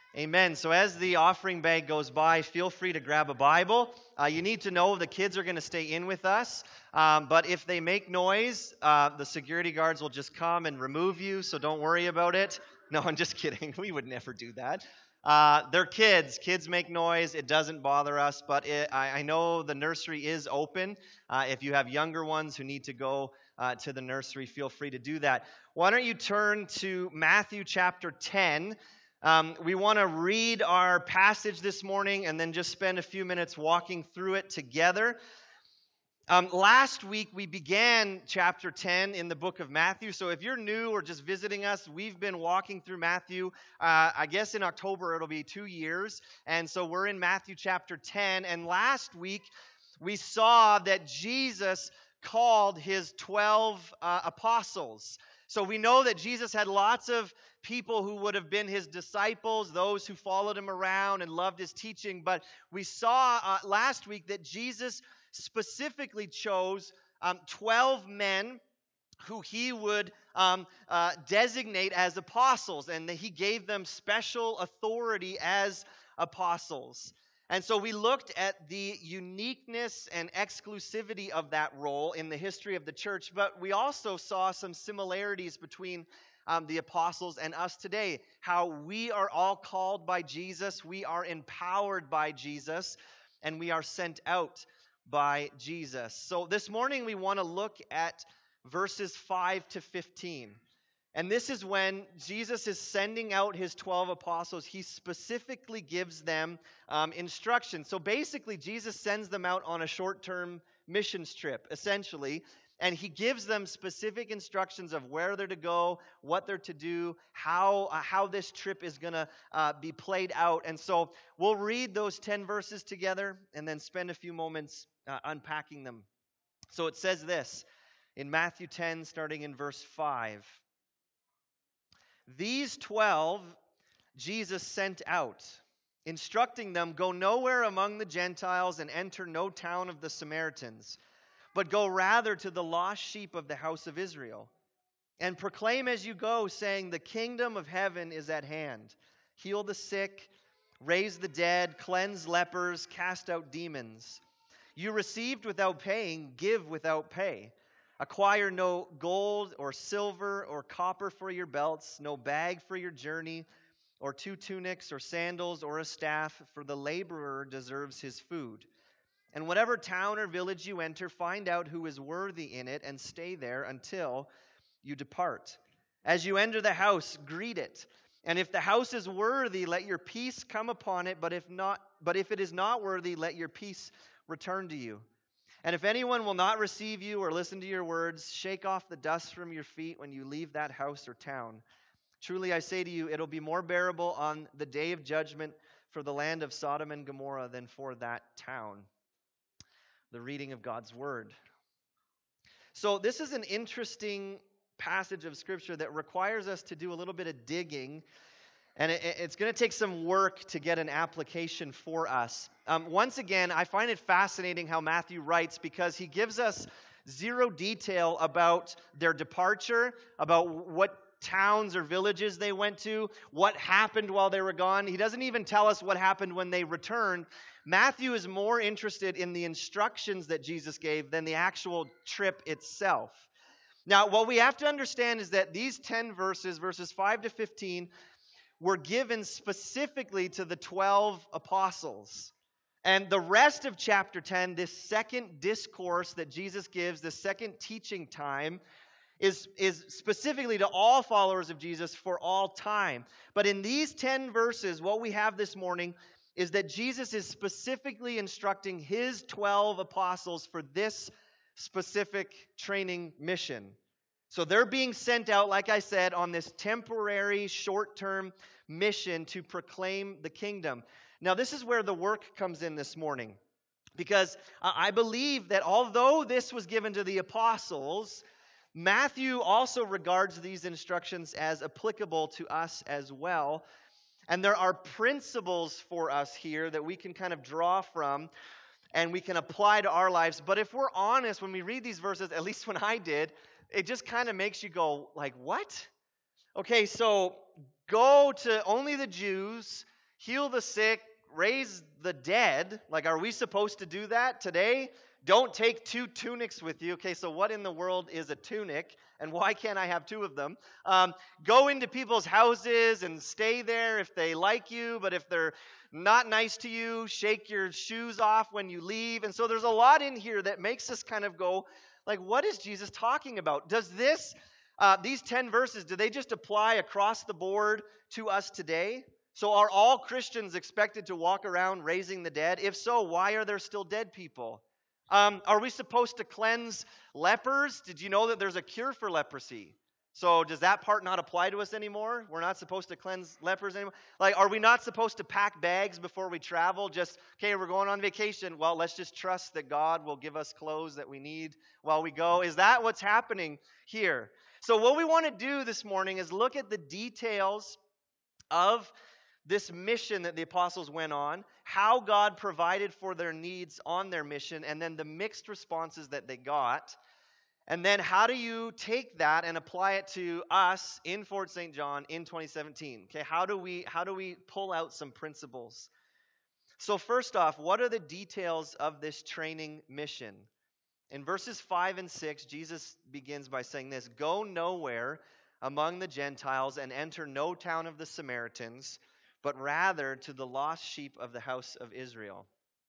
Amen. So as the offering bag goes by, feel free to grab a Bible. You need to know the kids are going to stay in with us. But if they make noise, the security guards will just come and remove you, so don't worry about it. No, I'm just kidding. We would never do that. They're kids. Kids make noise. It doesn't bother us. But I know the nursery is open. If you have younger ones who need to go to the nursery, feel free to do that. Why don't you turn to Matthew chapter 10. We want to read our passage this morning and then just spend a few minutes walking through it together. Last week, we began chapter 10 in the book of Matthew. So if you're new or just visiting us, we've been walking through Matthew. I guess in October, it'll be 2 years. And so we're in Matthew chapter 10. And last week, we saw that Jesus called his 12 apostles. So we know that Jesus had lots of people who would have been his disciples, those who followed him around and loved his teaching. But we saw last week that Jesus specifically chose 12 men who he would designate as apostles, and that he gave them special authority as apostles. And so we looked at the uniqueness and exclusivity of that role in the history of the church, but we also saw some similarities between the apostles and us today, how we are all called by Jesus, we are empowered by Jesus, and we are sent out by Jesus. So this morning we want to look at verses 5 to 15. And this is when Jesus is sending out his 12 apostles. He specifically gives them instructions. So basically, Jesus sends them out on a short-term missions trip, essentially. And he gives them specific instructions of where they're to go, what they're to do, how this trip is going to be played out. And so we'll read those 10 verses together and then spend a few moments unpacking them. So it says this in Matthew 10, starting in verse 5. These 12 Jesus sent out, instructing them, "Go nowhere among the Gentiles and enter no town of the Samaritans, but go rather to the lost sheep of the house of Israel. And proclaim as you go, saying, the kingdom of heaven is at hand. Heal the sick, raise the dead, cleanse lepers, cast out demons. You received without paying, give without pay. Acquire no gold or silver or copper for your belts, no bag for your journey, or 2 tunics or sandals or a staff, for the laborer deserves his food. And whatever town or village you enter, find out who is worthy in it and stay there until you depart. As you enter the house, greet it. And if the house is worthy, let your peace come upon it, but if it is not worthy, let your peace return to you. And if anyone will not receive you or listen to your words, shake off the dust from your feet when you leave that house or town. Truly I say to you, it'll be more bearable on the day of judgment for the land of Sodom and Gomorrah than for that town." The reading of God's word. So this is an interesting passage of Scripture that requires us to do a little bit of digging, and it's going to take some work to get an application for us. Once again, I find it fascinating how Matthew writes, because he gives us zero detail about their departure, about what towns or villages they went to, what happened while they were gone. He doesn't even tell us what happened when they returned. Matthew is more interested in the instructions that Jesus gave than the actual trip itself. Now, what we have to understand is that these 10 verses, verses 5 to 15, were given specifically to the 12 apostles. And the rest of chapter 10, this second discourse that Jesus gives, the second teaching time, is specifically to all followers of Jesus for all time. But in these 10 verses, what we have this morning is that Jesus is specifically instructing his 12 apostles for this specific training mission. So they're being sent out, like I said, on this temporary, short-term mission to proclaim the kingdom. Now, this is where the work comes in this morning, because I believe that although this was given to the apostles, Matthew also regards these instructions as applicable to us as well. And there are principles for us here that we can kind of draw from and we can apply to our lives. But if we're honest, when we read these verses, at least when I did, it just kind of makes you go, like, what? Okay, so go to only the Jews, heal the sick, raise the dead. Like, are we supposed to do that today? Don't take 2 tunics with you. Okay, so what in the world is a tunic, and why can't I have 2 of them? Go into people's houses and stay there if they like you, but if they're not nice to you, shake your shoes off when you leave. And so there's a lot in here that makes us kind of go, like, what is Jesus talking about? Does these 10 verses, do they just apply across the board to us today? So are all Christians expected to walk around raising the dead? If so, why are there still dead people? Are we supposed to cleanse lepers? Did you know that there's a cure for leprosy? So does that part not apply to us anymore? We're not supposed to cleanse lepers anymore? Like, are we not supposed to pack bags before we travel? Just, okay, we're going on vacation. Well, let's just trust that God will give us clothes that we need while we go. Is that what's happening here? So what we want to do this morning is look at the details of this mission that the apostles went on, how God provided for their needs on their mission, and then the mixed responses that they got. And then how do you take that and apply it to us in Fort St. John in 2017? Okay, how do we pull out some principles? So first off, what are the details of this training mission? In verses 5 and 6, Jesus begins by saying this: "Go nowhere among the Gentiles and enter no town of the Samaritans, but rather to the lost sheep of the house of Israel."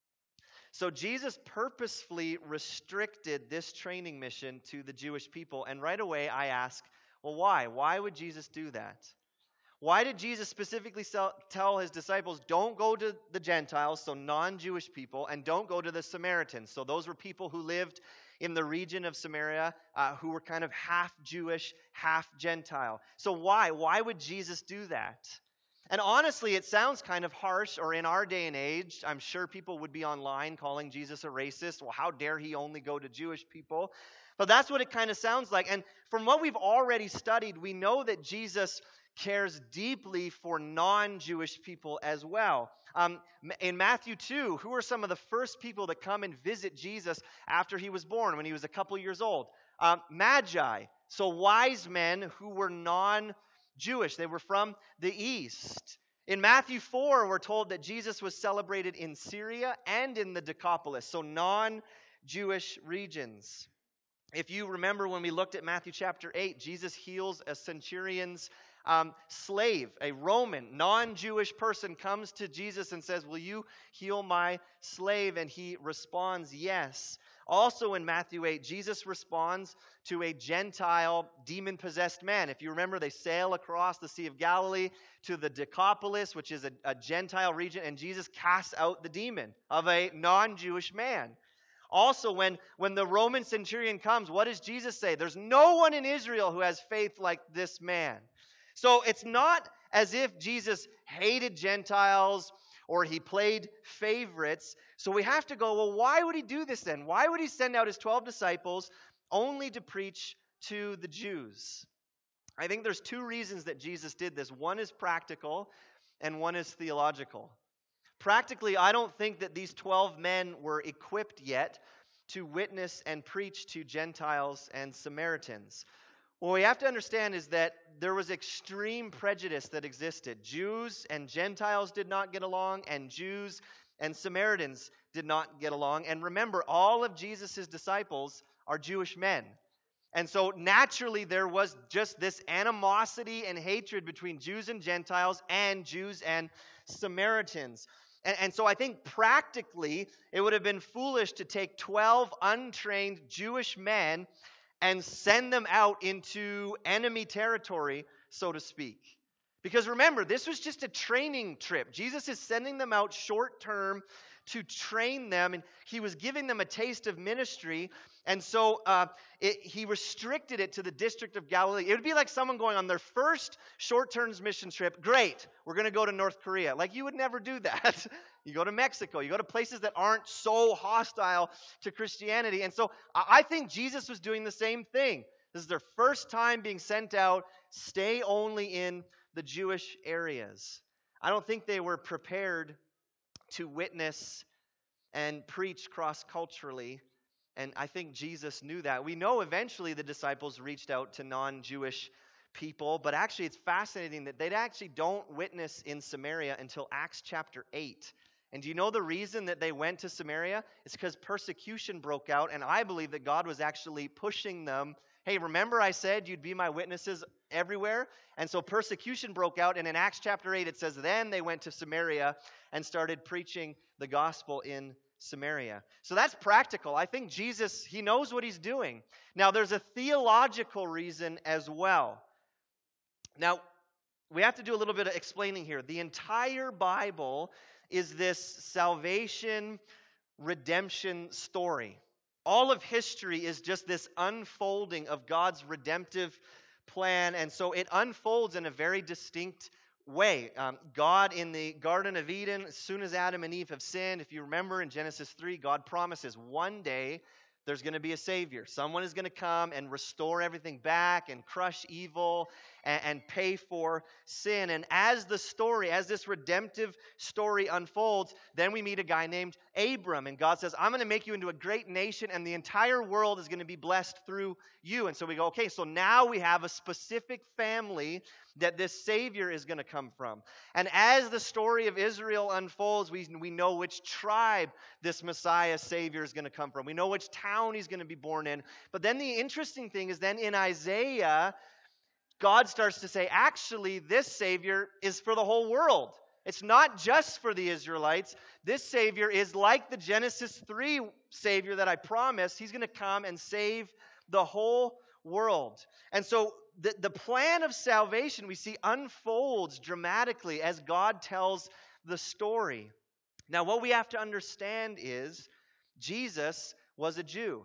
So Jesus purposefully restricted this training mission to the Jewish people. And right away I ask, well, why? Why would Jesus do that? Why did Jesus specifically tell his disciples, don't go to the Gentiles, so non-Jewish people, and don't go to the Samaritans? So those were people who lived in the region of Samaria who were kind of half Jewish, half Gentile. So why? Why would Jesus do that? And honestly, it sounds kind of harsh, or in our day and age, I'm sure people would be online calling Jesus a racist. Well, how dare he only go to Jewish people? But that's what it kind of sounds like. And from what we've already studied, we know that Jesus cares deeply for non-Jewish people as well. In Matthew 2, who are some of the first people to come and visit Jesus after he was born, when he was a couple years old? Magi, so wise men who were non-Jewish. They were from the east. In Matthew 4, we're told that Jesus was celebrated in Syria and in the Decapolis, so non-Jewish regions. If you remember when we looked at Matthew chapter 8, Jesus heals a centurion's slave, a Roman, non-Jewish person comes to Jesus and says, "Will you heal my slave?" And he responds, yes. Also in Matthew 8, Jesus responds to a Gentile demon-possessed man. If you remember, they sail across the Sea of Galilee to the Decapolis, which is a Gentile region, and Jesus casts out the demon of a non-Jewish man. Also, when the Roman centurion comes, what does Jesus say? There's no one in Israel who has faith like this man. So it's not as if Jesus hated Gentiles or he played favorites. So we have to go, well, why would he do this then? Why would he send out his 12 disciples only to preach to the Jews? I think there's 2 reasons that Jesus did this. One is practical and one is theological. Practically, I don't think that these 12 men were equipped yet to witness and preach to Gentiles and Samaritans. What we have to understand is that there was extreme prejudice that existed. Jews and Gentiles did not get along, and Jews and Samaritans did not get along. And remember, all of Jesus' disciples are Jewish men. And so naturally there was just this animosity and hatred between Jews and Gentiles and Jews and Samaritans. And so I think practically it would have been foolish to take 12 untrained Jewish men and send them out into enemy territory, so to speak. Because remember, this was just a training trip. Jesus is sending them out short term to train them, and he was giving them a taste of ministry. And so he restricted it to the District of Galilee. It would be like someone going on their first short-term mission trip. Great, we're going to go to North Korea. Like, you would never do that. You go to Mexico. You go to places that aren't so hostile to Christianity. And so I think Jesus was doing the same thing. This is their first time being sent out. Stay only in the Jewish areas. I don't think they were prepared to witness and preach cross-culturally. And I think Jesus knew that. We know eventually the disciples reached out to non-Jewish people, but actually it's fascinating that they actually don't witness in Samaria until Acts chapter 8. And do you know the reason that they went to Samaria? It's because persecution broke out, and I believe that God was actually pushing them. Hey, remember I said you'd be my witnesses everywhere? And so persecution broke out, and in Acts chapter 8 it says, then they went to Samaria and started preaching the gospel in Samaria. So that's practical. I think Jesus, he knows what he's doing. Now, there's a theological reason as well. Now, we have to do a little bit of explaining here. The entire Bible is this salvation, redemption story. All of history is just this unfolding of God's redemptive plan, and so it unfolds in a very distinct way. God in the Garden of Eden, as soon as Adam and Eve have sinned, if you remember in Genesis 3, God promises one day there's going to be a Savior. Someone is going to come and restore everything back and crush evil and pay for sin. And as this redemptive story unfolds, then we meet a guy named Abram. And God says, I'm going to make you into a great nation, and the entire world is going to be blessed through you. And so we go, okay, so now we have a specific family that this Savior is going to come from. And as the story of Israel unfolds, we know which tribe this Messiah Savior is going to come from. We know which town he's going to be born in. But then the interesting thing is then in Isaiah, God starts to say, actually, this Savior is for the whole world. It's not just for the Israelites. This Savior is like the Genesis 3 Savior that I promised. He's going to come and save the whole world. And so the plan of salvation we see unfolds dramatically as God tells the story. Now, what we have to understand is Jesus was a Jew.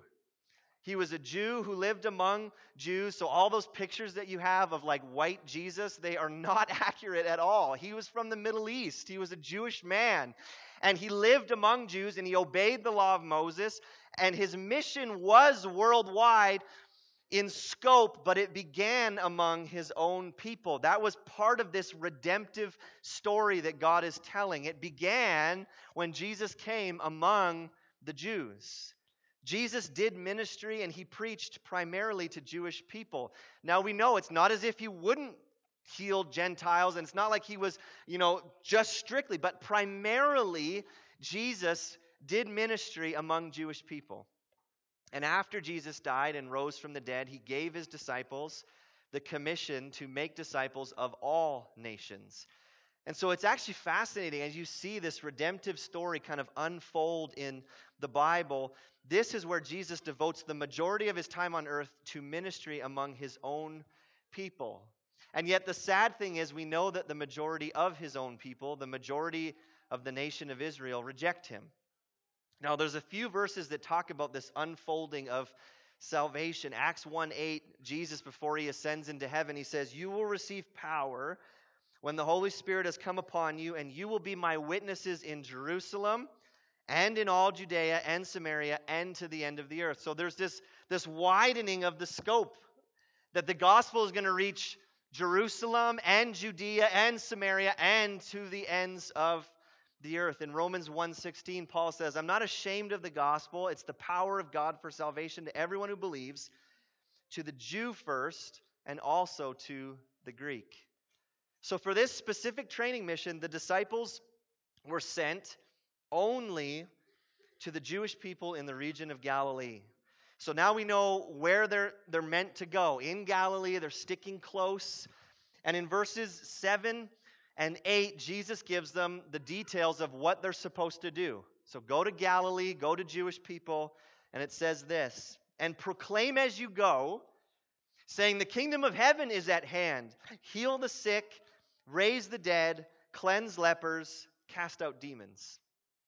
He was a Jew who lived among Jews. So all those pictures that you have of like white Jesus, they are not accurate at all. He was from the Middle East. He was a Jewish man. And he lived among Jews and he obeyed the law of Moses. And his mission was worldwide in scope, but it began among his own people. That was part of this redemptive story that God is telling. It began when Jesus came among the Jews. Jesus did ministry and he preached primarily to Jewish people. Now we know it's not as if he wouldn't heal Gentiles, and it's not like he was, just strictly, but primarily Jesus did ministry among Jewish people. And after Jesus died and rose from the dead, he gave his disciples the commission to make disciples of all nations. And so it's actually fascinating as you see this redemptive story kind of unfold in the Bible. This is where Jesus devotes the majority of his time on earth to ministry among his own people. And yet the sad thing is we know that the majority of his own people, the majority of the nation of Israel, reject him. Now, there's a few verses that talk about this unfolding of salvation. Acts 1:8, Jesus, before he ascends into heaven, he says, "You will receive power when the Holy Spirit has come upon you, and you will be my witnesses in Jerusalem and in all Judea and Samaria and to the end of the earth." So there's this widening of the scope that the gospel is going to reach Jerusalem and Judea and Samaria and to the ends of the earth. In Romans 1:16, Paul says, "I'm not ashamed of the gospel. It's the power of God for salvation to everyone who believes, to the Jew first, and also to the Greek." So for this specific training mission, the disciples were sent only to the Jewish people in the region of Galilee. So now we know where they're meant to go. In Galilee, they're sticking close. And in verses 7 and 8, Jesus gives them the details of what they're supposed to do. So go to Galilee, go to Jewish people, and it says this, "And proclaim as you go, saying the kingdom of heaven is at hand. Heal the sick, raise the dead, cleanse lepers, cast out demons."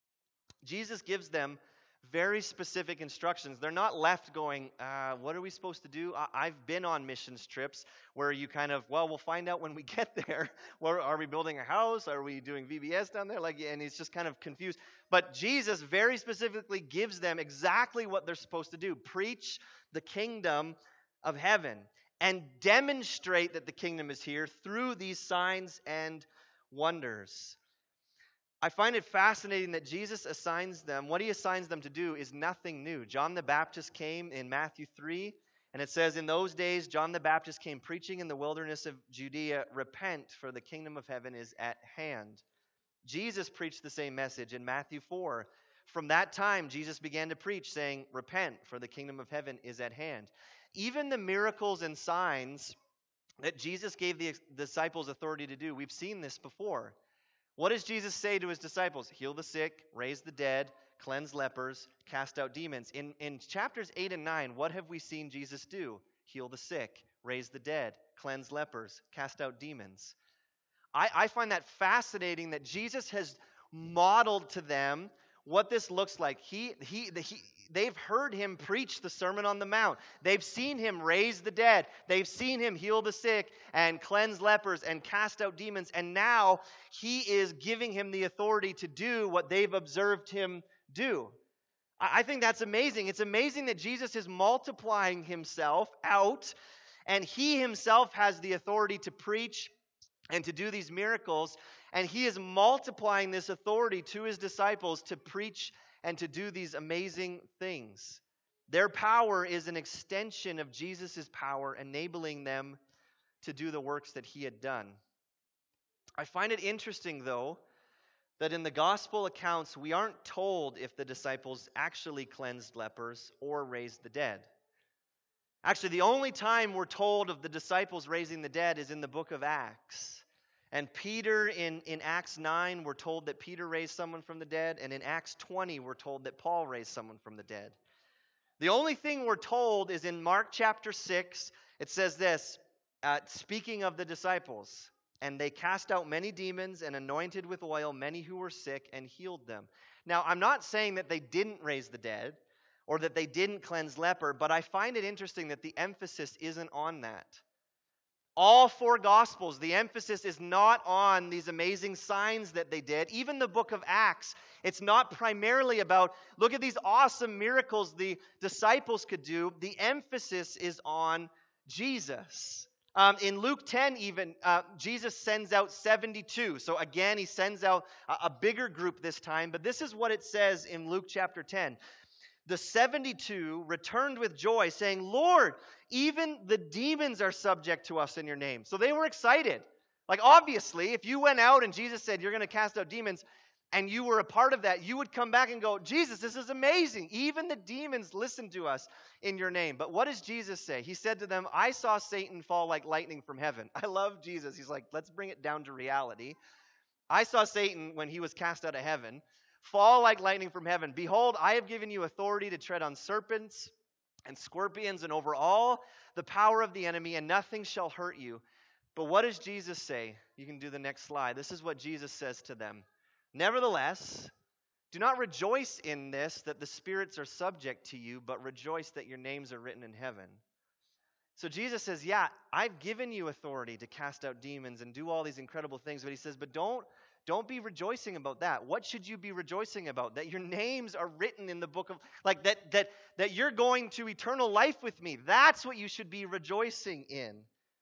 Jesus gives them very specific instructions. They're not left going, what are we supposed to do? I've been on missions trips where you kind of, we'll find out when we get there. Are we building a house? Are we doing VBS down there? And it's just kind of confused. But Jesus very specifically gives them exactly what they're supposed to do. Preach the kingdom of heaven and demonstrate that the kingdom is here through these signs and wonders. I find it fascinating that Jesus assigns them, what he assigns them to do is nothing new. John the Baptist came in Matthew 3, And it says, in those days, John the Baptist came preaching in the wilderness of Judea, repent, for the kingdom of heaven is at hand. Jesus preached the same message in Matthew 4. From that time, Jesus began to preach, saying, repent, for the kingdom of heaven is at hand. Even the miracles and signs that Jesus gave the disciples authority to do, we've seen this before. What does Jesus say to his disciples? Heal the sick, raise the dead, cleanse lepers, cast out demons. In chapters 8 and 9, what have we seen Jesus do? Heal the sick, raise the dead, cleanse lepers, cast out demons. I find that fascinating that Jesus has modeled to them what this looks like. They've heard him preach the Sermon on the Mount. They've seen him raise the dead. They've seen him heal the sick and cleanse lepers and cast out demons. And now he is giving him the authority to do what they've observed him do. I think that's amazing. It's amazing that Jesus is multiplying himself out, and he himself has the authority to preach and to do these miracles, and he is multiplying this authority to his disciples to preach and to do these amazing things. Their power is an extension of Jesus' power, enabling them to do the works that he had done. I find it interesting, though, that in the gospel accounts, we aren't told if the disciples actually cleansed lepers or raised the dead. Actually, the only time we're told of the disciples raising the dead is in the book of Acts. And Peter, in Acts 9, we're told that Peter raised someone from the dead. And in Acts 20, we're told that Paul raised someone from the dead. The only thing we're told is in Mark chapter 6, it says this, speaking of the disciples, and they cast out many demons and anointed with oil many who were sick and healed them. Now, I'm not saying that they didn't raise the dead or that they didn't cleanse leper, but I find it interesting that the emphasis isn't on that. All four Gospels, the emphasis is not on these amazing signs that they did. Even the book of Acts, it's not primarily about, look at these awesome miracles the disciples could do. The emphasis is on Jesus. In Luke 10 even, Jesus sends out 72. So again, he sends out a bigger group this time. But this is what it says in Luke chapter 10. The 72 returned with joy, saying, Lord, even the demons are subject to us in your name. So they were excited. Like, obviously, if you went out and Jesus said, you're going to cast out demons, and you were a part of that, you would come back and go, Jesus, this is amazing. Even the demons listen to us in your name. But what does Jesus say? He said to them, I saw Satan fall like lightning from heaven. I love Jesus. He's like, let's bring it down to reality. I saw Satan when he was cast out of heaven fall like lightning from heaven. Behold, I have given you authority to tread on serpents and scorpions and over all the power of the enemy, and nothing shall hurt you. But what does Jesus say? You can do the next slide. This is what Jesus says to them. Nevertheless, do not rejoice in this, that the spirits are subject to you, but rejoice that your names are written in heaven. So Jesus says, yeah, I've given you authority to cast out demons and do all these incredible things. But he says, but don't be rejoicing about that. What should you be rejoicing about? That your names are written in the book of, like that you're going to eternal life with me. That's what you should be rejoicing in.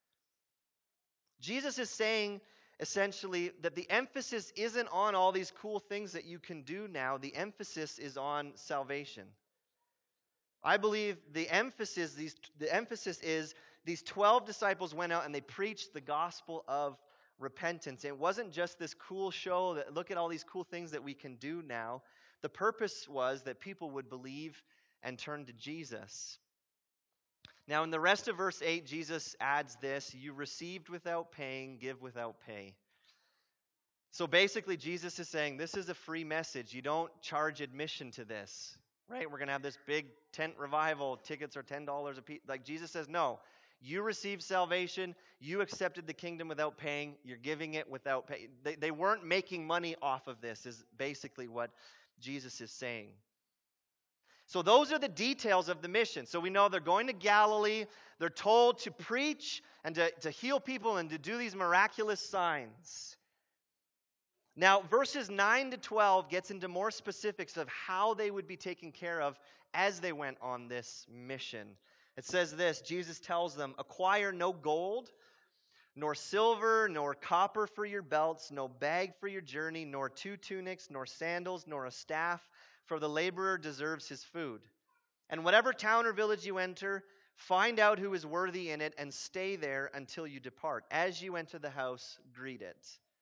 Jesus is saying, essentially, that the emphasis isn't on all these cool things that you can do now. The emphasis is on salvation. I believe the emphasis is these 12 disciples went out and they preached the gospel of repentance. It wasn't just this cool show that look at all these cool things that we can do now. The purpose was that people would believe and turn to Jesus. Now, in the rest of verse 8, Jesus adds this, you received without paying, give without pay. So basically, Jesus is saying, this is a free message. You don't charge admission to this, right? We're going to have this big tent revival. Tickets are $10 a piece. Like Jesus says, no. You received salvation. You accepted the kingdom without paying. You're giving it without pay. They weren't making money off of this, is basically what Jesus is saying. So those are the details of the mission. So we know they're going to Galilee. They're told to preach and to heal people and to do these miraculous signs. Now, verses 9 to 12 gets into more specifics of how they would be taken care of as they went on this mission. It says this, Jesus tells them, acquire no gold, nor silver, nor copper for your belts, no bag for your journey, nor 2 tunics, nor sandals, nor a staff, for the laborer deserves his food. And whatever town or village you enter, Find out who is worthy in it and stay there until you depart. As you enter the house, greet it.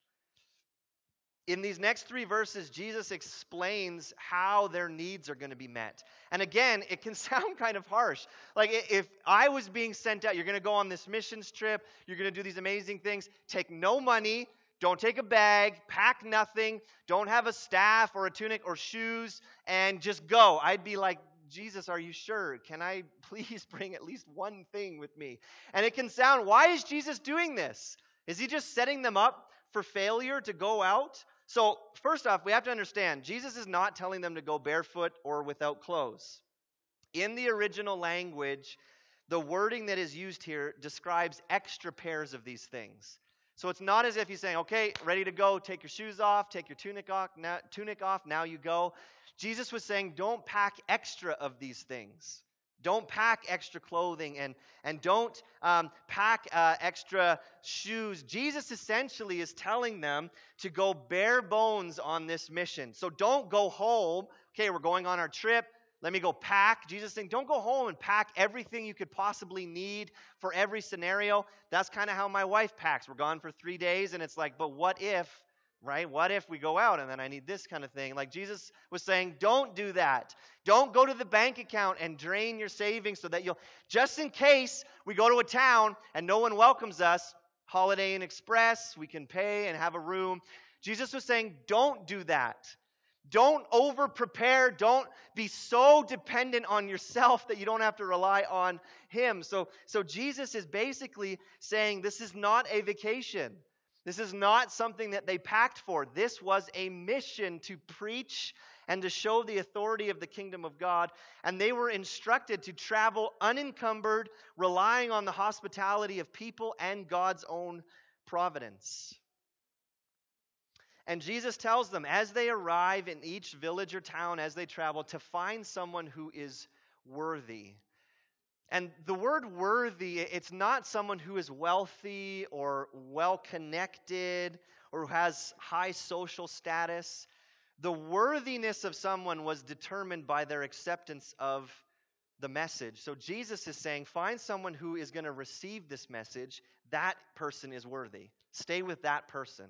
In these next 3 verses, Jesus explains how their needs are going to be met. And again, it can sound kind of harsh. Like if I was being sent out, you're going to go on this missions trip, you're going to do these amazing things, take no money, don't take a bag, pack nothing, don't have a staff or a tunic or shoes, and just go. I'd be like, Jesus, are you sure? Can I please bring at least one thing with me? And it can sound, why is Jesus doing this? Is he just setting them up for failure to go out? So, first off, we have to understand, Jesus is not telling them to go barefoot or without clothes. In the original language, the wording that is used here describes extra pairs of these things. So it's not as if he's saying, okay, ready to go, take your shoes off, take your tunic off, now you go. Jesus was saying, don't pack extra of these things. Don't pack extra clothing and don't pack extra shoes. Jesus essentially is telling them to go bare bones on this mission. So don't go home. Okay, we're going on our trip. Let me go pack. Jesus is saying, don't go home and pack everything you could possibly need for every scenario. That's kind of how my wife packs. We're gone for 3 days, and it's like, but what if, right? What if we go out and then I need this kind of thing? Like Jesus was saying, don't do that. Don't go to the bank account and drain your savings so that you'll, just in case we go to a town and no one welcomes us, Holiday Inn Express, we can pay and have a room. Jesus was saying, don't do that. Don't over-prepare. Don't be so dependent on yourself that you don't have to rely on him. So Jesus is basically saying this is not a vacation. This is not something that they packed for. This was a mission to preach and to show the authority of the kingdom of God. And they were instructed to travel unencumbered, relying on the hospitality of people and God's own providence. And Jesus tells them, as they arrive in each village or town, as they travel, to find someone who is worthy. And the word worthy, it's not someone who is wealthy or well-connected or who has high social status. The worthiness of someone was determined by their acceptance of the message. So Jesus is saying, find someone who is going to receive this message. That person is worthy. Stay with that person.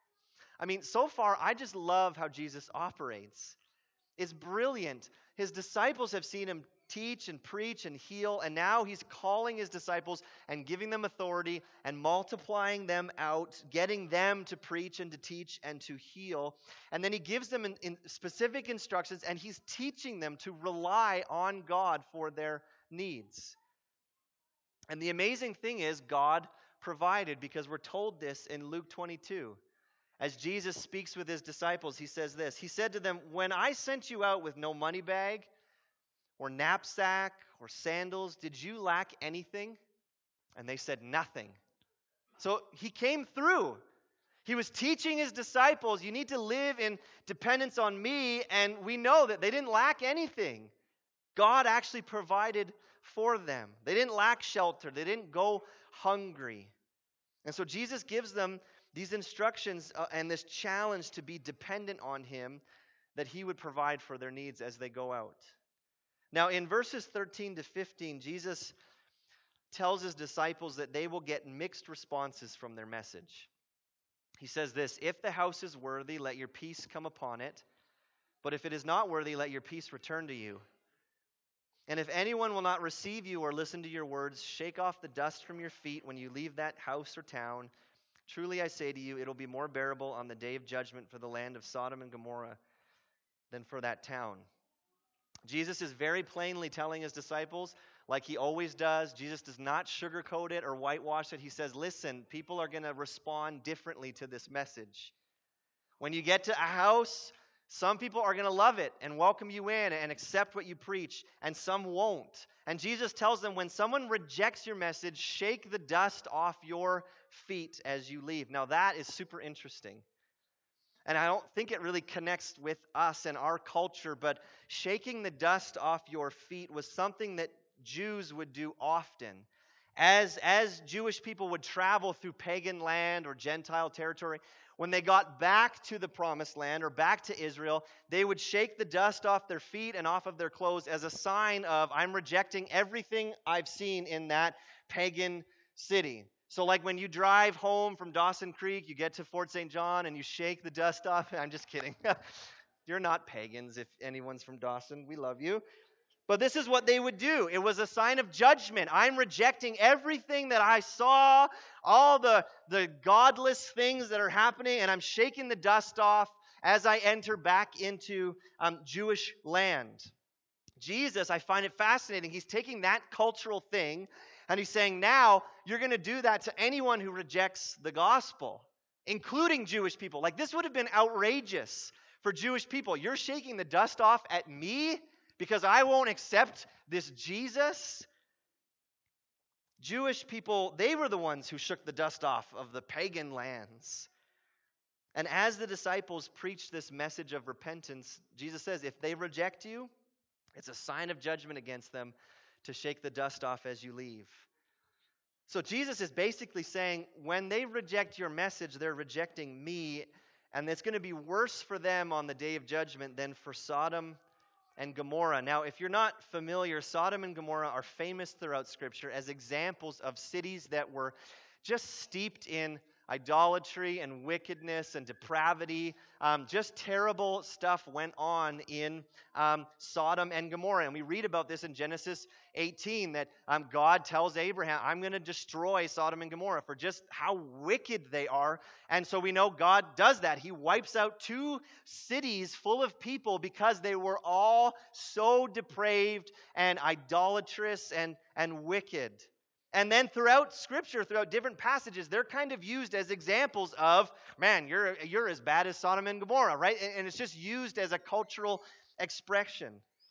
I mean, so far, I just love how Jesus operates. It's brilliant. His disciples have seen him teach and preach and heal, and now he's calling his disciples and giving them authority and multiplying them out, getting them to preach and to teach and to heal. And then he gives them in specific instructions, and he's teaching them to rely on God for their needs. And the amazing thing is, God provided, because we're told this in Luke 22. As Jesus speaks with his disciples, he says this. He said to them, when I sent you out with no money bag or knapsack or sandals, did you lack anything? And they said, nothing. So he came through. He was teaching his disciples, you need to live in dependence on me, and we know that they didn't lack anything. God actually provided for them. They didn't lack shelter. They didn't go hungry. And so Jesus gives them these instructions and this challenge to be dependent on him, that he would provide for their needs as they go out. Now, in verses 13 to 15, Jesus tells his disciples that they will get mixed responses from their message. He says this, if the house is worthy, let your peace come upon it. But if it is not worthy, let your peace return to you. And if anyone will not receive you or listen to your words, shake off the dust from your feet when you leave that house or town. Truly I say to you, it will be more bearable on the day of judgment for the land of Sodom and Gomorrah than for that town. Jesus is very plainly telling his disciples, like he always does, Jesus does not sugarcoat it or whitewash it. He says, listen, people are going to respond differently to this message. When you get to a house, some people are going to love it and welcome you in and accept what you preach, and some won't. And Jesus tells them, when someone rejects your message, shake the dust off your feet as you leave. Now that is super interesting. And I don't think it really connects with us and our culture, but shaking the dust off your feet was something that Jews would do often. As Jewish people would travel through pagan land or Gentile territory, when they got back to the promised land or back to Israel, they would shake the dust off their feet and off of their clothes as a sign of, I'm rejecting everything I've seen in that pagan city. So like when you drive home from Dawson Creek, you get to Fort St. John and you shake the dust off. I'm just kidding. You're not pagans if anyone's from Dawson. We love you. But this is what they would do. It was a sign of judgment. I'm rejecting everything that I saw, all the godless things that are happening, and I'm shaking the dust off as I enter back into Jewish land. Jesus, I find it fascinating. He's taking that cultural thing, and he's saying, now you're going to do that to anyone who rejects the gospel, including Jewish people. Like, this would have been outrageous for Jewish people. You're shaking the dust off at me because I won't accept this Jesus? Jewish people, they were the ones who shook the dust off of the pagan lands. And as the disciples preached this message of repentance, Jesus says, if they reject you, it's a sign of judgment against them to shake the dust off as you leave. So Jesus is basically saying, when they reject your message, they're rejecting me, and it's going to be worse for them on the day of judgment than for Sodom and Gomorrah. Now, if you're not familiar, Sodom and Gomorrah are famous throughout Scripture as examples of cities that were just steeped in idolatry and wickedness and depravity. Just terrible stuff went on in Sodom and Gomorrah. And we read about this in Genesis 18, that God tells Abraham, I'm going to destroy Sodom and Gomorrah for just how wicked they are. And so we know God does that. He wipes out 2 cities full of people because they were all so depraved and idolatrous and wicked. And then throughout Scripture, throughout different passages, they're kind of used as examples of, man, you're as bad as Sodom and Gomorrah, right? And it's just used as a cultural expression.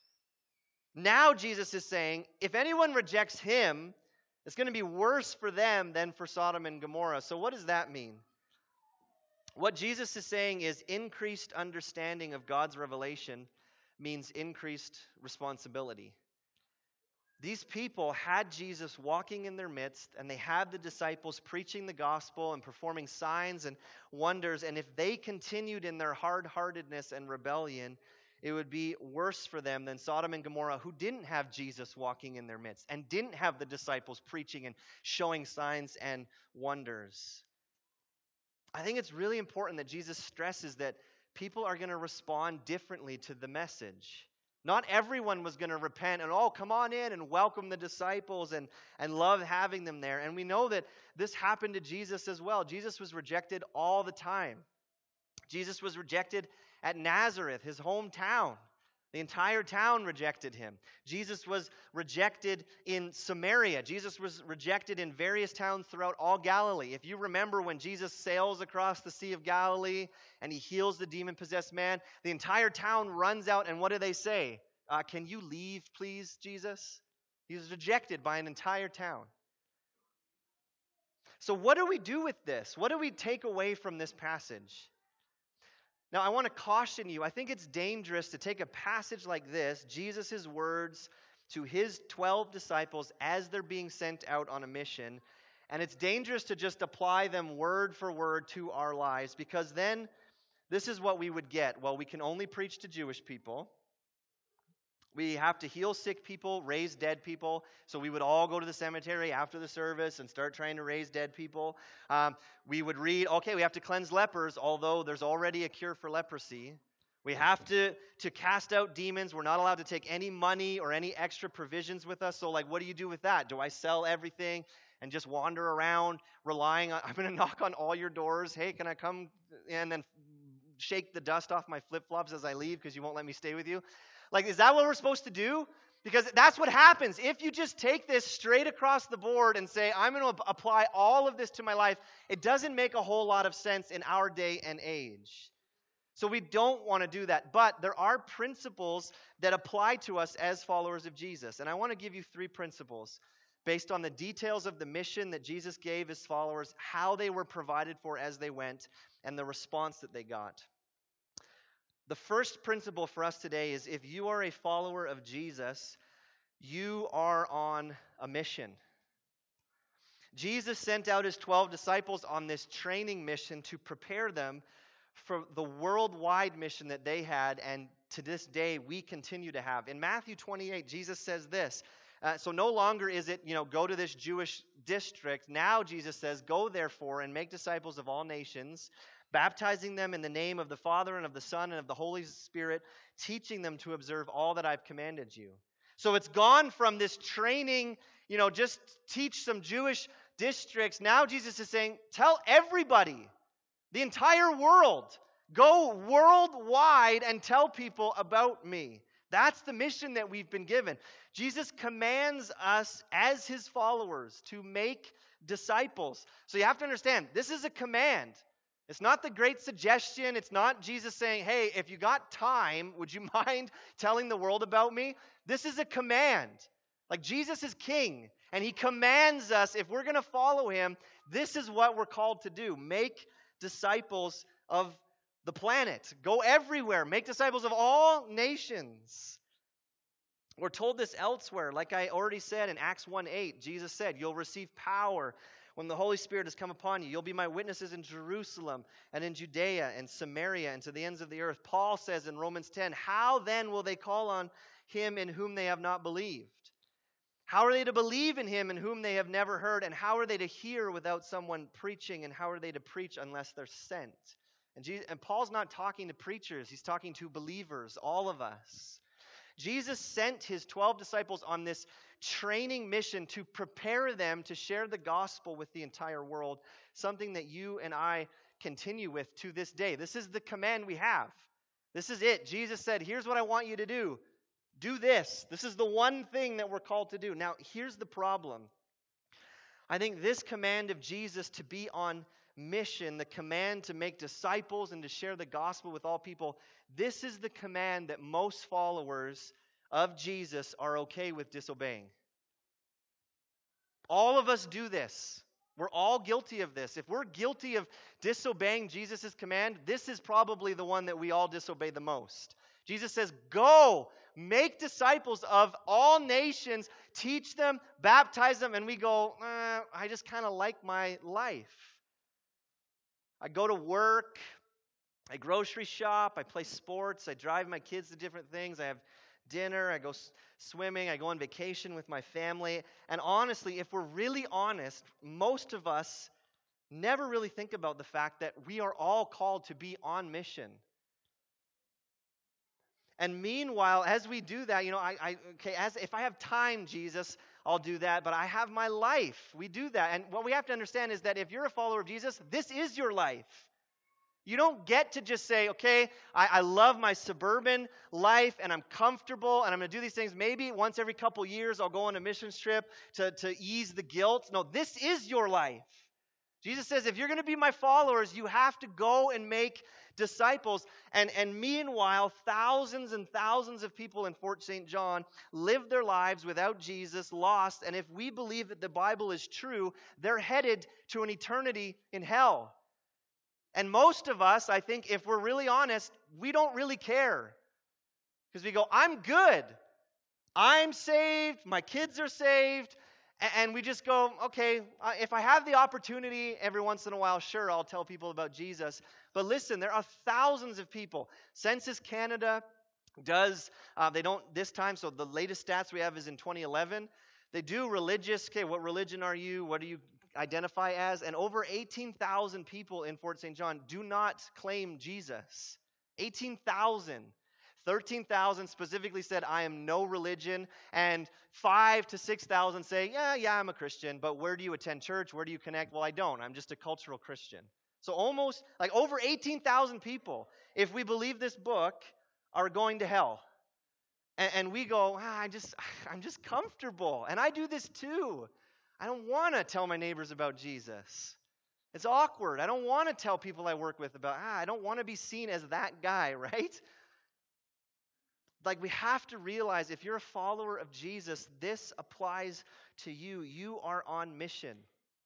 Now Jesus is saying, if anyone rejects him, it's going to be worse for them than for Sodom and Gomorrah. So what does that mean? What Jesus is saying is increased understanding of God's revelation means increased responsibility. These people had Jesus walking in their midst, and they had the disciples preaching the gospel and performing signs and wonders. And if they continued in their hard-heartedness and rebellion, it would be worse for them than Sodom and Gomorrah, who didn't have Jesus walking in their midst and didn't have the disciples preaching and showing signs and wonders. I think it's really important that Jesus stresses that people are going to respond differently to the message. Not everyone was going to repent and, come on in and welcome the disciples and love having them there. And we know that this happened to Jesus as well. Jesus was rejected all the time. Jesus was rejected at Nazareth, his hometown. The entire town rejected him. Jesus was rejected in Samaria. Jesus was rejected in various towns throughout all Galilee. If you remember when Jesus sails across the Sea of Galilee and he heals the demon-possessed man, the entire town runs out, and what do they say? Can you leave, please, Jesus? He was rejected by an entire town. So what do we do with this? What do we take away from this passage? Now, I want to caution you. I think it's dangerous to take a passage like this, Jesus' words to his 12 disciples as they're being sent out on a mission, and it's dangerous to just apply them word for word to our lives, because then this is what we would get. Well, we can only preach to Jewish people. We have to heal sick people, raise dead people. So we would all go to the cemetery after the service and start trying to raise dead people. We would read, we have to cleanse lepers, although there's already a cure for leprosy. We have to cast out demons. We're not allowed to take any money or any extra provisions with us. So, what do you do with that? Do I sell everything and just wander around relying on, I'm going to knock on all your doors. Hey, can I come? And then shake the dust off my flip-flops as I leave because you won't let me stay with you. Is that what we're supposed to do? Because that's what happens. If you just take this straight across the board and say, I'm going to apply all of this to my life, it doesn't make a whole lot of sense in our day and age. So we don't want to do that. But there are principles that apply to us as followers of Jesus. And I want to give you 3 principles based on the details of the mission that Jesus gave his followers, how they were provided for as they went, and the response that they got. The first principle for us today is if you are a follower of Jesus, you are on a mission. Jesus sent out his 12 disciples on this training mission to prepare them for the worldwide mission that they had, and to this day we continue to have. In Matthew 28, Jesus says this. So no longer is it, go to this Jewish district. Now Jesus says, go therefore and make disciples of all nations, baptizing them in the name of the Father and of the Son and of the Holy Spirit, teaching them to observe all that I've commanded you. So it's gone from this training, just teach some Jewish districts. Now Jesus is saying, tell everybody, the entire world, go worldwide and tell people about me. That's the mission that we've been given. Jesus commands us as his followers to make disciples. So you have to understand, this is a command. It's not the great suggestion. It's not Jesus saying, hey, if you got time, would you mind telling the world about me? This is a command. Like Jesus is king, and he commands us, if we're going to follow him, this is what we're called to do. Make disciples of the planet. Go everywhere. Make disciples of all nations. We're told this elsewhere. Like I already said in Acts 1:8, Jesus said, you'll receive power when the Holy Spirit has come upon you. You'll be my witnesses in Jerusalem and in Judea and Samaria and to the ends of the earth. Paul says in Romans 10, how then will they call on him in whom they have not believed? How are they to believe in him in whom they have never heard? And how are they to hear without someone preaching? And how are they to preach unless they're sent? And Paul's not talking to preachers. He's talking to believers, all of us. Jesus sent his 12 disciples on this training mission to prepare them to share the gospel with the entire world, something that you and I continue with to this day. This is the command we have. This is it. Jesus said, here's what I want you to do. Do this. This is the one thing that we're called to do. Now, here's the problem. I think this command of Jesus to be on mission, the command to make disciples and to share the gospel with all people, this is the command that most followers of Jesus are okay with disobeying. All of us do this. We're all guilty of this. If we're guilty of disobeying Jesus' command, this is probably the one that we all disobey the most. Jesus says, go, make disciples of all nations, teach them, baptize them, and we go, I just kind of like my life. I go to work, I grocery shop, I play sports, I drive my kids to different things, I have dinner, I go swimming, I go on vacation with my family. And honestly, if we're really honest, most of us never really think about the fact that we are all called to be on mission. And meanwhile, as we do that, if I have time, Jesus, I'll do that, but I have my life. We do that. And what we have to understand is that if you're a follower of Jesus, this is your life. You don't get to just say, okay, I love my suburban life and I'm comfortable and I'm going to do these things. Maybe once every couple years I'll go on a missions trip to ease the guilt. No, this is your life. Jesus says, if you're going to be my followers, you have to go and make disciples. And meanwhile, thousands and thousands of people in Fort St. John live their lives without Jesus, lost. And if we believe that the Bible is true, they're headed to an eternity in hell. And most of us, I think, if we're really honest, we don't really care. Because we go, I'm good. I'm saved. My kids are saved. And we just go, okay, if I have the opportunity every once in a while, sure, I'll tell people about Jesus. But listen, there are thousands of people. Census Canada does, they don't this time, so the latest stats we have is in 2011. They do religious, okay, what religion are you? What do you identify as? And over 18,000 people in Fort St. John do not claim Jesus. 18,000. 13,000 specifically said, I am no religion. And 5,000 to 6,000 say, yeah, I'm a Christian. But where do you attend church? Where do you connect? Well, I don't. I'm just a cultural Christian. So almost like over 18,000 people, if we believe this book, are going to hell. And we go, I'm just comfortable. And I do this too. I don't want to tell my neighbors about Jesus. It's awkward. I don't want to tell people I work with about, I don't want to be seen as that guy, right? Like, we have to realize if you're a follower of Jesus, this applies to you. You are on mission.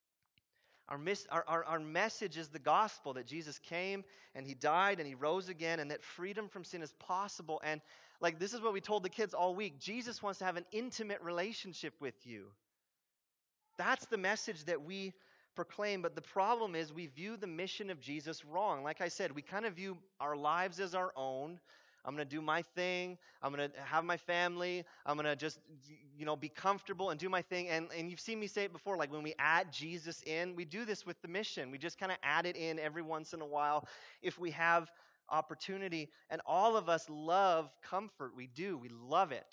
Our message is the gospel, that Jesus came and he died and he rose again, and that freedom from sin is possible. And like, this is what we told the kids all week. Jesus wants to have an intimate relationship with you. That's the message that we proclaim. But the problem is we view the mission of Jesus wrong. Like I said, we kind of view our lives as our own. I'm going to do my thing. I'm going to have my family. I'm going to just, be comfortable and do my thing. And you've seen me say it before, like when we add Jesus in, we do this with the mission. We just kind of add it in every once in a while if we have opportunity. And all of us love comfort. We do. We love it.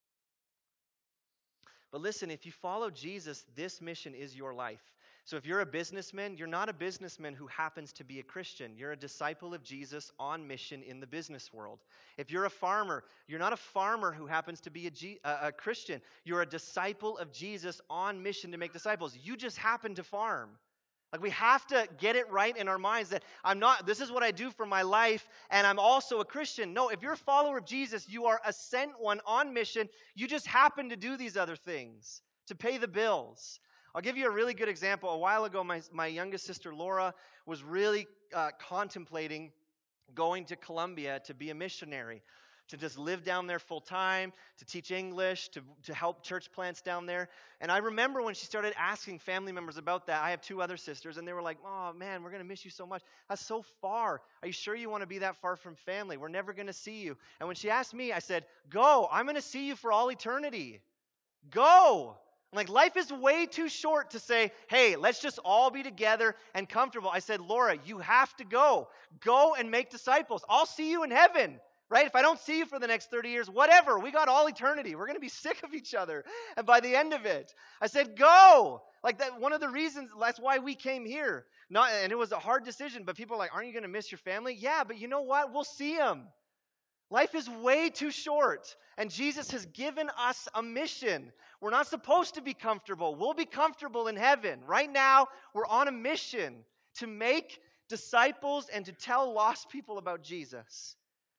But listen, if you follow Jesus, this mission is your life. So if you're a businessman, you're not a businessman who happens to be a Christian. You're a disciple of Jesus on mission in the business world. If you're a farmer, you're not a farmer who happens to be a Christian. You're a disciple of Jesus on mission to make disciples. You just happen to farm. Like, we have to get it right in our minds that this is what I do for my life, and I'm also a Christian. No, if you're a follower of Jesus, you are a sent one on mission. You just happen to do these other things to pay the bills. I'll give you a really good example. A while ago, my youngest sister, Laura, was really contemplating going to Colombia to be a missionary, to just live down there full time, to teach English, to help church plants down there. And I remember when she started asking family members about that. I have two other sisters, and they were like, "Oh, man, we're going to miss you so much. That's so far. Are you sure you want to be that far from family? We're never going to see you." And when she asked me, I said, "Go. I'm going to see you for all eternity. Go." Like, life is way too short to say, "Hey, let's just all be together and comfortable." I said, "Laura, you have to go. Go and make disciples. I'll see you in heaven." Right? If I don't see you for the next 30 years, whatever. We got all eternity. We're going to be sick of each other. And by the end of it, I said, go. Like, that, one of the reasons, that's why we came here. And it was a hard decision, but people are like, "Aren't you going to miss your family?" Yeah, but you know what? We'll see them. Life is way too short. And Jesus has given us a mission. We're not supposed to be comfortable. We'll be comfortable in heaven. Right now, we're on a mission to make disciples and to tell lost people about Jesus.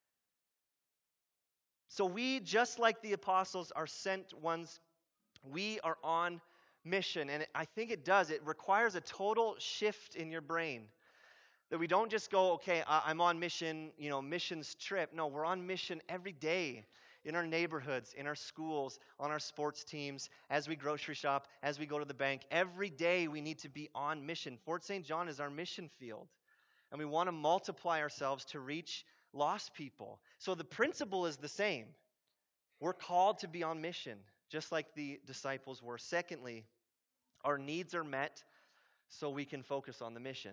So we, just like the apostles, are sent ones. We are on mission. And I think it requires a total shift in your brain. That we don't just go, "Okay, I'm on mission, missions trip." No, we're on mission every day in our neighborhoods, in our schools, on our sports teams, as we grocery shop, as we go to the bank. Every day we need to be on mission. Fort St. John is our mission field. And we want to multiply ourselves to reach lost people. So the principle is the same. We're called to be on mission, just like the disciples were. Secondly, our needs are met so we can focus on the mission.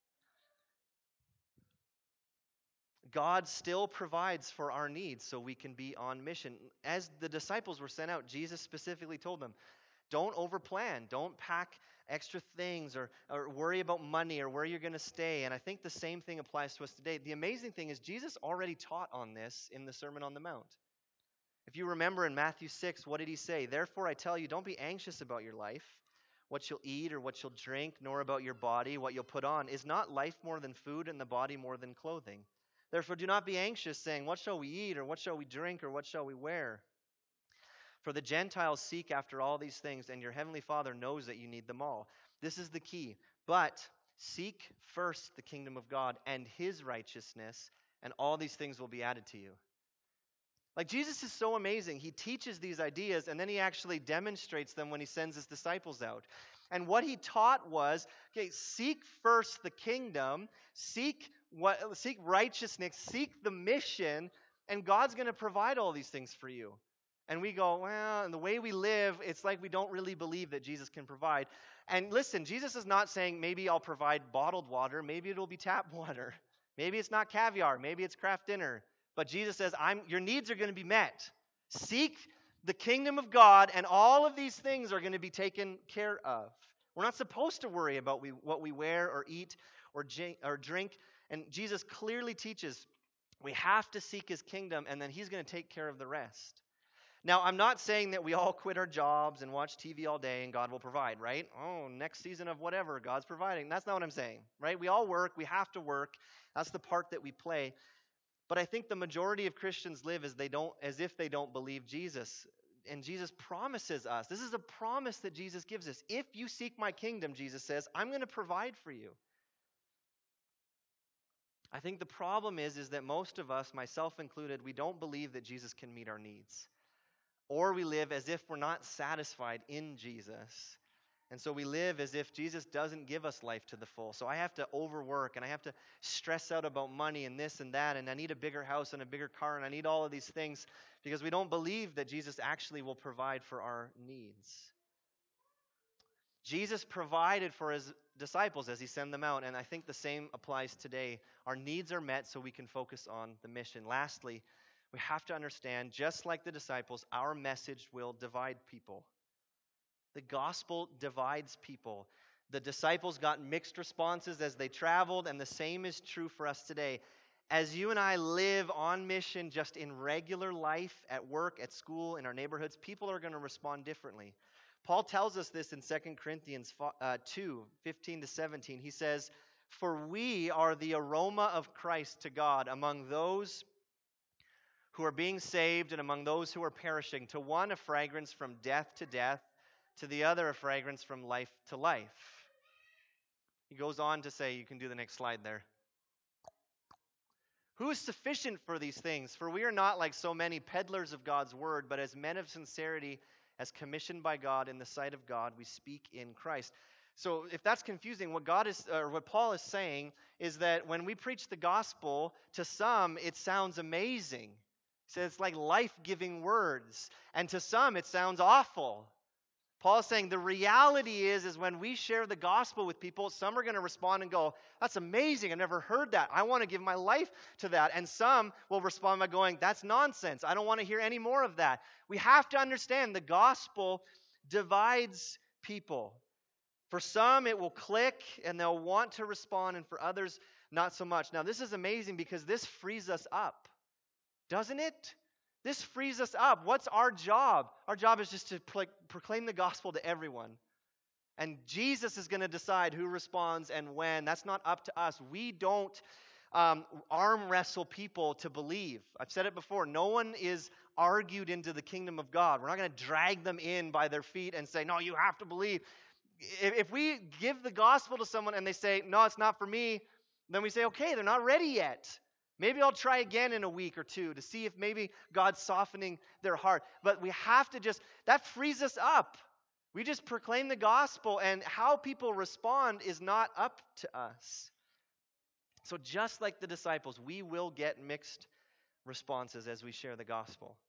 God still provides for our needs so we can be on mission. As the disciples were sent out, Jesus specifically told them, don't overplan. Don't pack extra things or worry about money or where you're going to stay. And I think the same thing applies to us today. The amazing thing is Jesus already taught on this in the Sermon on the Mount. If you remember in Matthew 6, what did he say? "Therefore I tell you, don't be anxious about your life, what you'll eat or what you'll drink, nor about your body, what you'll put on. Is not life more than food and the body more than clothing? Therefore do not be anxious, saying, what shall we eat or what shall we drink or what shall we wear? For the Gentiles seek after all these things, and your heavenly Father knows that you need them all." This is the key. But seek first the kingdom of God and his righteousness, and all these things will be added to you. Like, Jesus is so amazing. He teaches these ideas, and then he actually demonstrates them when he sends his disciples out. And what he taught was, okay, seek first the kingdom, seek righteousness, seek the mission, and God's going to provide all these things for you. And we go, well, and the way we live, it's like we don't really believe that Jesus can provide. And listen, Jesus is not saying, maybe I'll provide bottled water, maybe it'll be tap water. Maybe it's not caviar, maybe it's craft dinner. But Jesus says, your needs are going to be met. Seek the kingdom of God, and all of these things are going to be taken care of. We're not supposed to worry about what we wear or eat or drink. And Jesus clearly teaches we have to seek his kingdom, and then he's going to take care of the rest. Now, I'm not saying that we all quit our jobs and watch TV all day and God will provide, right? Oh, next season of whatever, God's providing. That's not what I'm saying, right? We all work. We have to work. That's the part that we play. But I think the majority of Christians live as if they don't believe Jesus. And Jesus promises us. This is a promise that Jesus gives us. If you seek my kingdom, Jesus says, I'm going to provide for you. I think the problem is that most of us, myself included, we don't believe that Jesus can meet our needs. Or we live as if we're not satisfied in Jesus. And so we live as if Jesus doesn't give us life to the full. So I have to overwork, and I have to stress out about money and this and that, and I need a bigger house and a bigger car, and I need all of these things because we don't believe that Jesus actually will provide for our needs. Jesus provided for his disciples as he sent them out, and I think the same applies today. Our needs are met so we can focus on the mission. Lastly, we have to understand, just like the disciples, our message will divide people. The gospel divides people. The disciples got mixed responses as they traveled, and the same is true for us today. As you and I live on mission just in regular life, at work, at school, in our neighborhoods, people are going to respond differently. Paul tells us this in 2 Corinthians 2, 15 to 17. He says, "For we are the aroma of Christ to God among those who are being saved and among those who are perishing. To one a fragrance from death to death, to the other a fragrance from life to life." He goes on to say, you can do the next slide there. "Who is sufficient for these things? For we are not like so many peddlers of God's word, but as men of sincerity, as commissioned by God in the sight of God, we speak in Christ." So if that's confusing, what Paul is saying is that when we preach the gospel, to some it sounds amazing. He says it's like life-giving words, and to some it sounds awful. Paul is saying the reality is when we share the gospel with people, some are going to respond and go, "That's amazing, I've never heard that. I want to give my life to that." And some will respond by going, "That's nonsense. I don't want to hear any more of that." We have to understand the gospel divides people. For some, it will click and they'll want to respond, and for others, not so much. Now, this is amazing because this frees us up, doesn't it? This frees us up. What's our job? Our job is just to proclaim the gospel to everyone. And Jesus is going to decide who responds and when. That's not up to us. We don't arm wrestle people to believe. I've said it before. No one is argued into the kingdom of God. We're not going to drag them in by their feet and say, "No, you have to believe." If we give the gospel to someone and they say, "No, it's not for me," then we say, "Okay, they're not ready yet. Maybe I'll try again in a week or two to see if maybe God's softening their heart." But we have to that frees us up. We just proclaim the gospel, and how people respond is not up to us. So just like the disciples, we will get mixed responses as we share the gospel.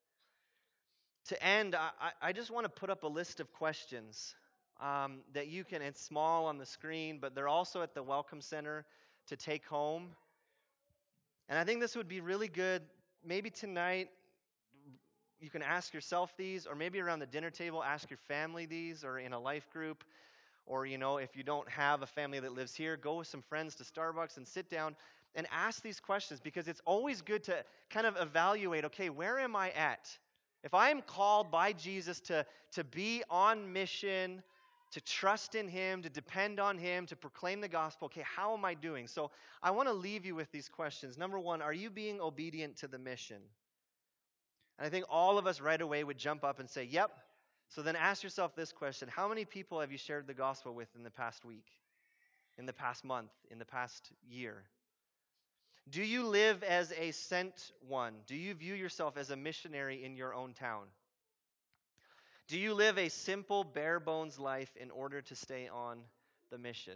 To end, I just want to put up a list of questions that you can, it's small on the screen, but they're also at the Welcome Center to take home. And I think this would be really good. Maybe tonight you can ask yourself these, or maybe around the dinner table, ask your family these, or in a life group. Or, if you don't have a family that lives here, go with some friends to Starbucks and sit down and ask these questions, because it's always good to kind of evaluate, okay, where am I at? If I'm called by Jesus to be on mission, to trust in Him, to depend on Him, to proclaim the gospel, okay, how am I doing? So I want to leave you with these questions. Number one, are you being obedient to the mission? And I think all of us right away would jump up and say, yep. So then ask yourself this question: how many people have you shared the gospel with in the past week, in the past month, in the past year? Do you live as a sent one? Do you view yourself as a missionary in your own town? Do you live a simple, bare-bones life in order to stay on the mission?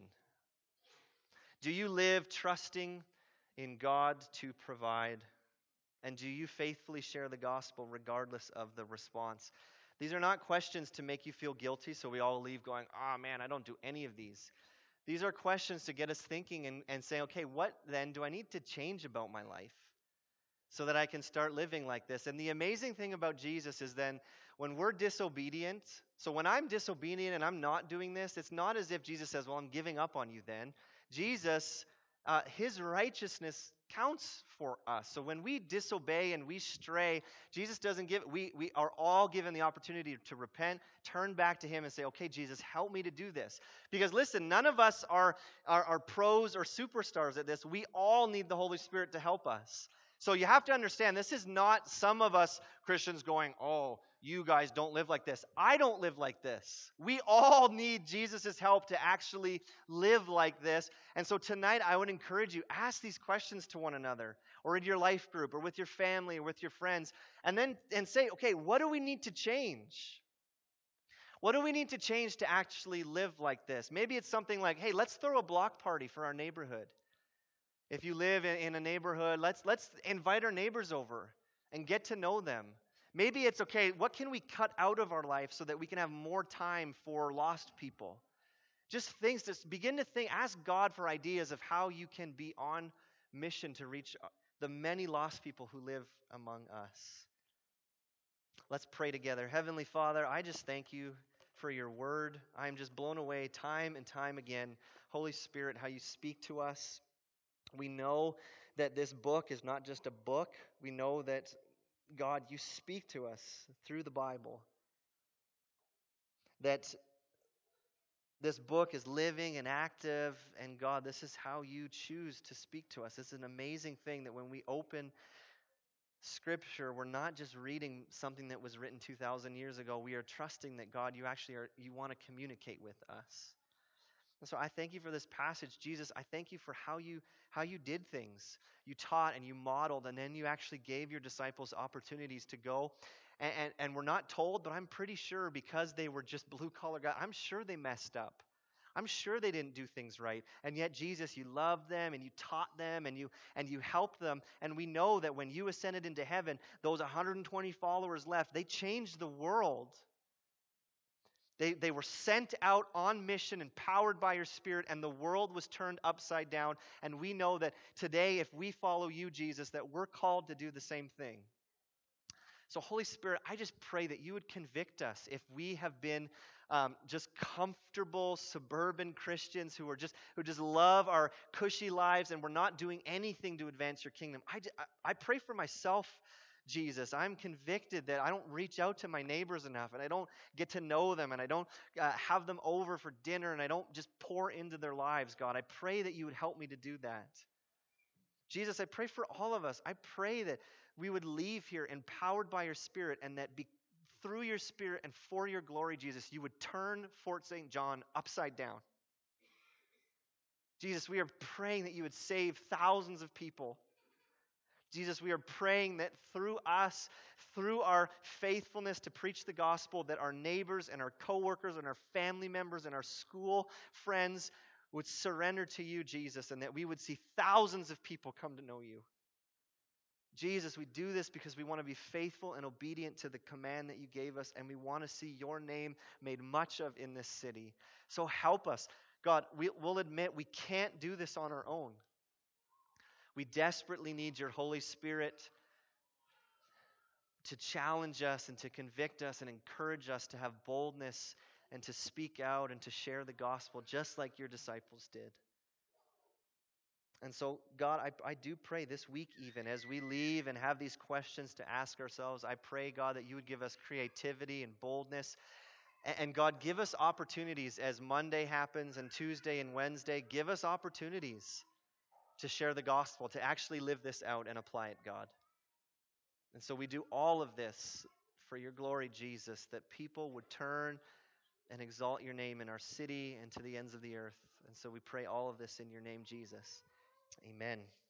Do you live trusting in God to provide? And do you faithfully share the gospel regardless of the response? These are not questions to make you feel guilty, so we all leave going, "Oh man, I don't do any of these." These are questions to get us thinking and saying, okay, what then do I need to change about my life so that I can start living like this? And the amazing thing about Jesus is then when we're disobedient, so when I'm disobedient and I'm not doing this, it's not as if Jesus says, "Well, I'm giving up on you then." Jesus, His righteousness counts for us. So when we disobey and we stray, Jesus doesn't give, we are all given the opportunity to repent, turn back to Him and say, "Okay, Jesus, help me to do this." Because listen, none of us are pros or superstars at this. We all need the Holy Spirit to help us. So you have to understand, this is not some of us Christians going, "Oh, you guys don't live like this." I don't live like this. We all need Jesus' help to actually live like this. And so tonight I would encourage you, ask these questions to one another, or in your life group, or with your family, or with your friends, and say, okay, what do we need to change? What do we need to change to actually live like this? Maybe it's something like, hey, let's throw a block party for our neighborhood. If you live in a neighborhood, let's invite our neighbors over and get to know them. Maybe it's, okay, what can we cut out of our life so that we can have more time for lost people? Just things to begin to think, ask God for ideas of how you can be on mission to reach the many lost people who live among us. Let's pray together. Heavenly Father, I just thank you for your word. I'm just blown away time and time again. Holy Spirit, how you speak to us. We know that this book is not just a book. We know that, God, you speak to us through the Bible. That this book is living and active, and God, this is how you choose to speak to us. It's an amazing thing that when we open Scripture, we're not just reading something that was written 2,000 years ago. We are trusting that, God, you want to communicate with us. And so I thank you for this passage. Jesus, I thank you for how you did things. You taught and you modeled, and then you actually gave your disciples opportunities to go. And we're not told, but I'm pretty sure, because they were just blue-collar guys, I'm sure they messed up. I'm sure they didn't do things right. And yet, Jesus, you loved them and you taught them and you helped them. And we know that when you ascended into heaven, those 120 followers left. They changed the world. They were sent out on mission, empowered by your Spirit, and the world was turned upside down. And we know that today, if we follow you, Jesus, that we're called to do the same thing. So, Holy Spirit, I just pray that you would convict us if we have been just comfortable suburban Christians who just love our cushy lives, and we're not doing anything to advance your kingdom. I pray for myself, Jesus. I'm convicted that I don't reach out to my neighbors enough, and I don't get to know them, and I don't have them over for dinner, and I don't just pour into their lives, God. I pray that you would help me to do that. Jesus, I pray for all of us. I pray that we would leave here empowered by your Spirit, and that through your Spirit and for your glory, Jesus, you would turn Fort St. John upside down. Jesus, we are praying that you would save thousands of people. Jesus, we are praying that through us, through our faithfulness to preach the gospel, that our neighbors and our coworkers and our family members and our school friends would surrender to you, Jesus, and that we would see thousands of people come to know you. Jesus, we do this because we want to be faithful and obedient to the command that you gave us, and we want to see your name made much of in this city. So help us. God, we'll admit we can't do this on our own. We desperately need your Holy Spirit to challenge us and to convict us and encourage us to have boldness and to speak out and to share the gospel just like your disciples did. And so, God, I do pray this week, even as we leave and have these questions to ask ourselves, I pray, God, that you would give us creativity and boldness. And God, give us opportunities as Monday happens and Tuesday and Wednesday. Give us opportunities to share the gospel, to actually live this out and apply it, God. And so we do all of this for your glory, Jesus, that people would turn and exalt your name in our city and to the ends of the earth. And so we pray all of this in your name, Jesus. Amen.